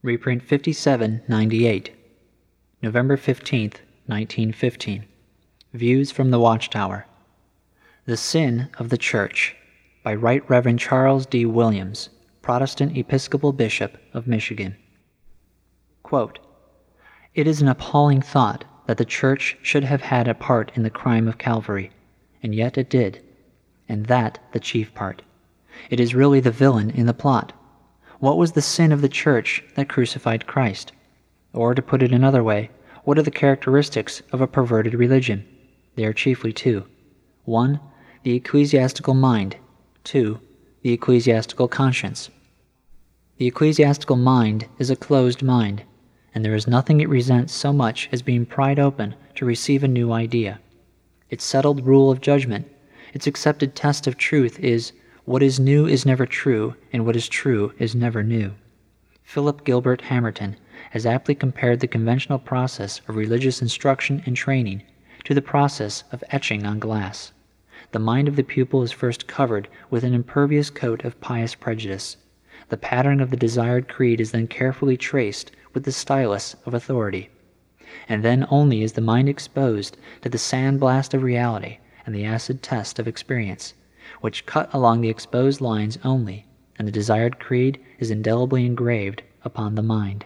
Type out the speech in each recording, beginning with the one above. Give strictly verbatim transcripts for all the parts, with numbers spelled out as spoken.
Reprint fifty-seven ninety-eight, November fifteenth, nineteen fifteen. Views from the Watchtower. The Sin of the Church, by Right Reverend Charles D. Williams, Protestant Episcopal Bishop of Michigan. Quote, "It is an appalling thought that the Church should have had a part in the crime of Calvary, and yet it did, and that the chief part. It is really the villain in the plot. What was the sin of the Church that crucified Christ? Or, to put it another way, what are the characteristics of a perverted religion? They are chiefly two. One, the ecclesiastical mind. Two, the ecclesiastical conscience. The ecclesiastical mind is a closed mind, and there is nothing it resents so much as being pried open to receive a new idea. Its settled rule of judgment, its accepted test of truth is, what is new is never true, and what is true is never new. Philip Gilbert Hamerton has aptly compared the conventional process of religious instruction and training to the process of etching on glass. The mind of the pupil is first covered with an impervious coat of pious prejudice. The pattern of the desired creed is then carefully traced with the stylus of authority. And then only is the mind exposed to the sandblast of reality and the acid test of experience, which cut along the exposed lines only, and the desired creed is indelibly engraved upon the mind.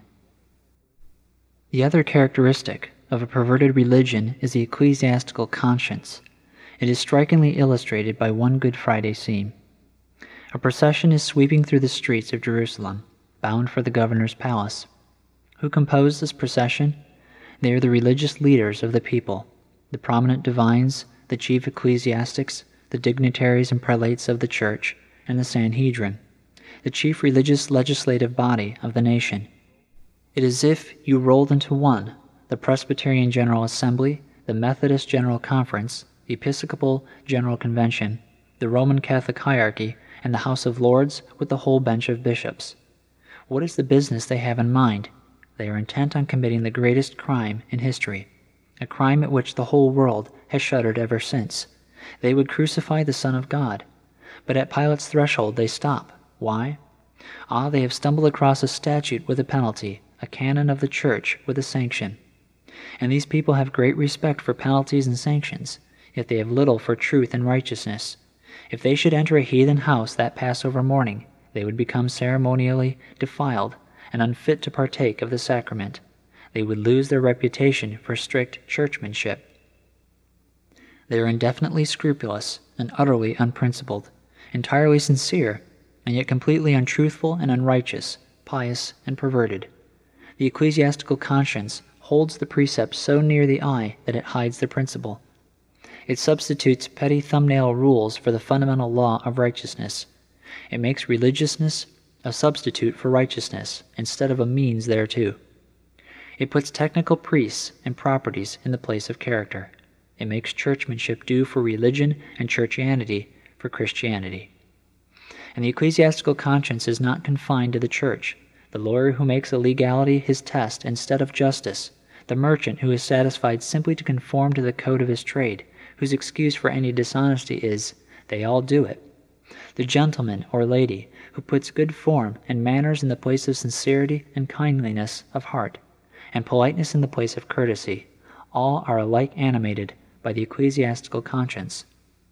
The other characteristic of a perverted religion is the ecclesiastical conscience. It is strikingly illustrated by one Good Friday scene. A procession is sweeping through the streets of Jerusalem, bound for the governor's palace. Who compose this procession? They are the religious leaders of the people, the prominent divines, the chief ecclesiastics, the dignitaries and prelates of the church, and the Sanhedrin, the chief religious legislative body of the nation. It is as if you rolled into one, the Presbyterian General Assembly, the Methodist General Conference, the Episcopal General Convention, the Roman Catholic hierarchy, and the House of Lords with the whole bench of bishops. What is the business they have in mind? They are intent on committing the greatest crime in history, a crime at which the whole world has shuddered ever since. They would crucify the Son of God. But at Pilate's threshold they stop. Why? Ah, they have stumbled across a statute with a penalty, a canon of the Church with a sanction. And these people have great respect for penalties and sanctions, yet they have little for truth and righteousness. If they should enter a heathen house that Passover morning, they would become ceremonially defiled and unfit to partake of the sacrament. They would lose their reputation for strict churchmanship. They are indefinitely scrupulous and utterly unprincipled, entirely sincere, and yet completely untruthful and unrighteous, pious and perverted. The ecclesiastical conscience holds the precept so near the eye that it hides the principle. It substitutes petty thumbnail rules for the fundamental law of righteousness. It makes religiousness a substitute for righteousness instead of a means thereto. It puts technical priests and properties in the place of character. It makes churchmanship do for religion and churchianity for Christianity. And the ecclesiastical conscience is not confined to the church. The lawyer who makes a legality his test instead of justice, the merchant who is satisfied simply to conform to the code of his trade, whose excuse for any dishonesty is, they all do it. The gentleman or lady who puts good form and manners in the place of sincerity and kindliness of heart, and politeness in the place of courtesy, all are alike animated by the ecclesiastical conscience.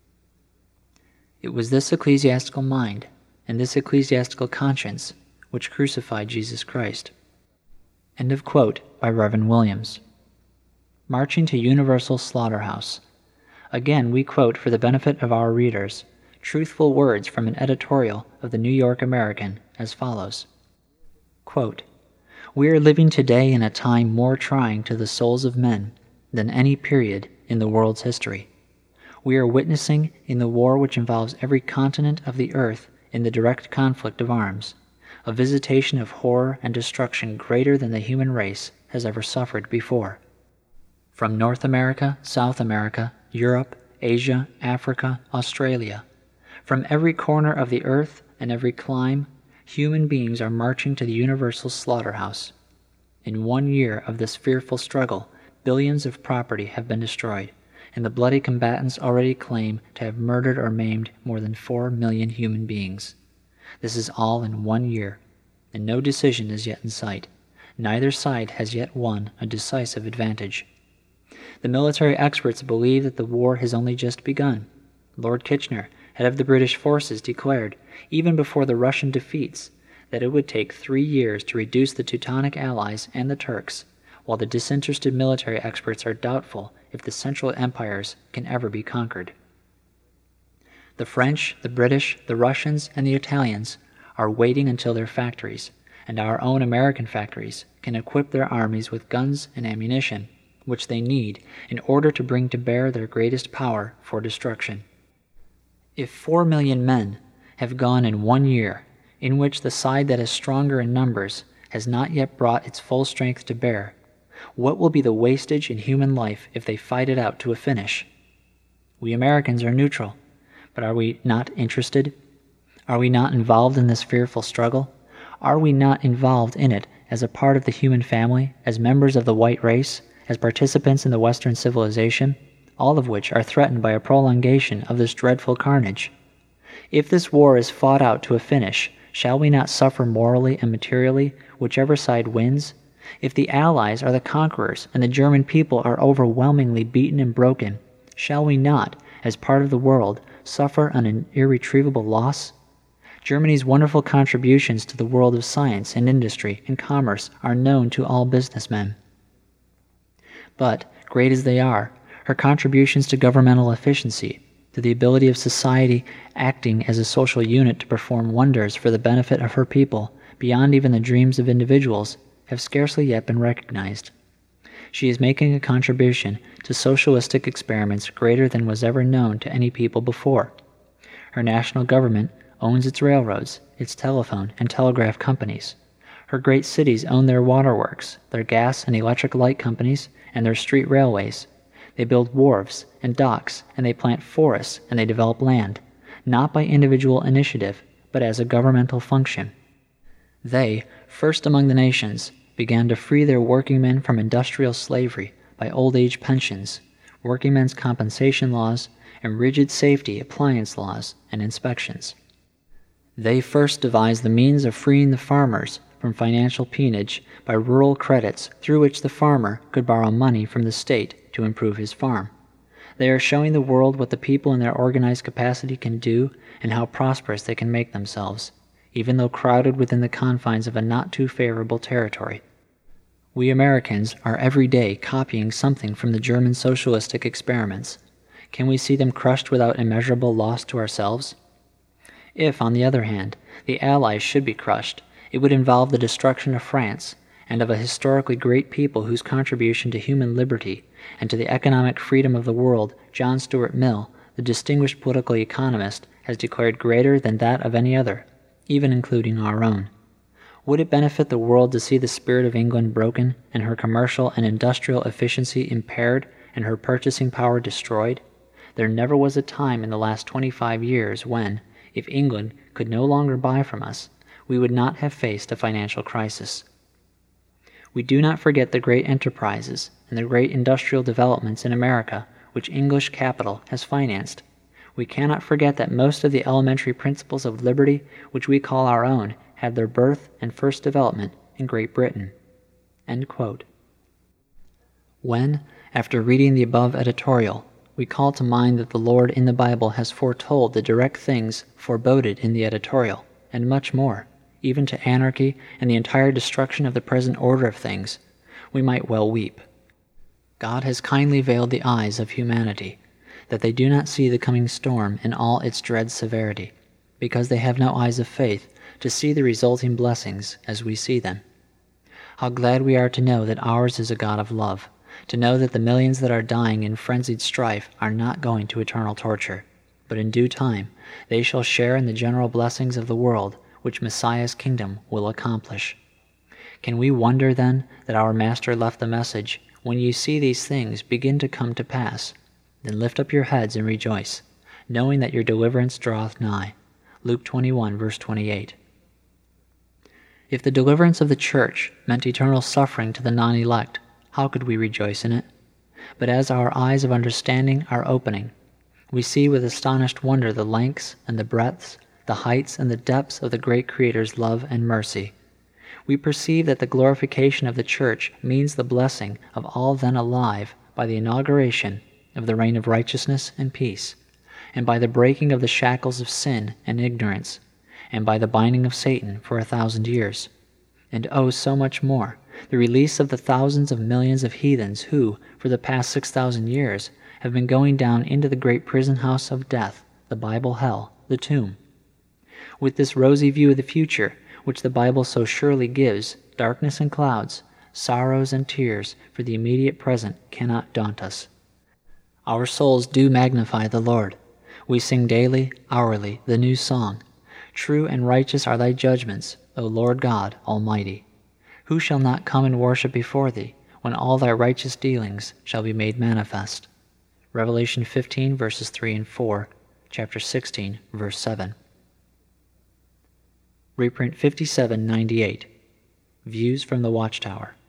It was this ecclesiastical mind and this ecclesiastical conscience which crucified Jesus Christ." End of quote by Reverend Williams. Marching to Universal Slaughterhouse. Again, we quote for the benefit of our readers truthful words from an editorial of the New York American as follows. Quote, "We are living today in a time more trying to the souls of men than any period in the world's history. We are witnessing, in the war which involves every continent of the earth in the direct conflict of arms, a visitation of horror and destruction greater than the human race has ever suffered before. From North America, South America, Europe, Asia, Africa, Australia, from every corner of the earth and every clime, human beings are marching to the universal slaughterhouse. In one year of this fearful struggle, billions of property have been destroyed, and the bloody combatants already claim to have murdered or maimed more than four million human beings. This is all in one year, and no decision is yet in sight. Neither side has yet won a decisive advantage. The military experts believe that the war has only just begun. Lord Kitchener, head of the British forces, declared, even before the Russian defeats, that it would take three years to reduce the Teutonic allies and the Turks, while the disinterested military experts are doubtful if the Central Empires can ever be conquered. The French, the British, the Russians, and the Italians are waiting until their factories, and our own American factories, can equip their armies with guns and ammunition, which they need in order to bring to bear their greatest power for destruction. If four million men have gone in one year, in which the side that is stronger in numbers has not yet brought its full strength to bear, what will be the wastage in human life if they fight it out to a finish? We Americans are neutral, but are we not interested? Are we not involved in this fearful struggle? Are we not involved in it as a part of the human family, as members of the white race, as participants in the Western civilization, all of which are threatened by a prolongation of this dreadful carnage? If this war is fought out to a finish, shall we not suffer morally and materially, whichever side wins? If the Allies are the conquerors and the German people are overwhelmingly beaten and broken, shall we not, as part of the world, suffer an irretrievable loss? Germany's wonderful contributions to the world of science and industry and commerce are known to all businessmen. But, great as they are, her contributions to governmental efficiency, to the ability of society acting as a social unit to perform wonders for the benefit of her people, beyond even the dreams of individuals, have scarcely yet been recognized. She is making a contribution to socialistic experiments greater than was ever known to any people before. Her national government owns its railroads, its telephone and telegraph companies. Her great cities own their waterworks, their gas and electric light companies, and their street railways. They build wharves and docks, and they plant forests, and they develop land, not by individual initiative, but as a governmental function. They, first among the nations, began to free their workingmen from industrial slavery by old age pensions, workingmen's compensation laws, and rigid safety appliance laws and inspections. They first devised the means of freeing the farmers from financial peonage by rural credits through which the farmer could borrow money from the state to improve his farm. They are showing the world what the people in their organized capacity can do and how prosperous they can make themselves, even though crowded within the confines of a not too favorable territory. We Americans are every day copying something from the German socialistic experiments. Can we see them crushed without immeasurable loss to ourselves? If, on the other hand, the Allies should be crushed, it would involve the destruction of France and of a historically great people whose contribution to human liberty and to the economic freedom of the world John Stuart Mill, the distinguished political economist, has declared greater than that of any other, even including our own. Would it benefit the world to see the spirit of England broken and her commercial and industrial efficiency impaired and her purchasing power destroyed? There never was a time in the last twenty-five years when, if England could no longer buy from us, we would not have faced a financial crisis. We do not forget the great enterprises and the great industrial developments in America which English capital has financed. We cannot forget that most of the elementary principles of liberty which we call our own had their birth and first development in Great Britain." End quote. When, after reading the above editorial, we call to mind that the Lord in the Bible has foretold the direct things foreboded in the editorial, and much more, even to anarchy and the entire destruction of the present order of things, we might well weep. God has kindly veiled the eyes of humanity, that they do not see the coming storm in all its dread severity, because they have no eyes of faith to see the resulting blessings as we see them. How glad we are to know that ours is a God of love, to know that the millions that are dying in frenzied strife are not going to eternal torture, but in due time they shall share in the general blessings of the world which Messiah's kingdom will accomplish. Can we wonder, then, that our Master left the message, "When you see these things begin to come to pass, then lift up your heads and rejoice, knowing that your deliverance draweth nigh." Luke twenty-one, verse twenty-eight. If the deliverance of the church meant eternal suffering to the non-elect, how could we rejoice in it? But as our eyes of understanding are opening, we see with astonished wonder the lengths and the breadths, the heights and the depths of the great Creator's love and mercy. we perceive that the glorification of the Church means the blessing of all then alive by the inauguration of the reign of righteousness and peace, and by the breaking of the shackles of sin and ignorance, and by the binding of Satan for a thousand years. And oh, so much more, the release of the thousands of millions of heathens who, for the past six thousand years, have been going down into the great prison house of death, the Bible hell, the tomb. With this rosy view of the future, which the Bible so surely gives, darkness and clouds, sorrows and tears for the immediate present cannot daunt us. Our souls do magnify the Lord. We sing daily, hourly, the new song. True and righteous are thy judgments, O Lord God Almighty. Who shall not come and worship before thee, when all thy righteous dealings shall be made manifest? Revelation fifteen, verses three and four, chapter sixteen, verse seven. Reprint fifty-seven ninety-eight. Views from the Watchtower.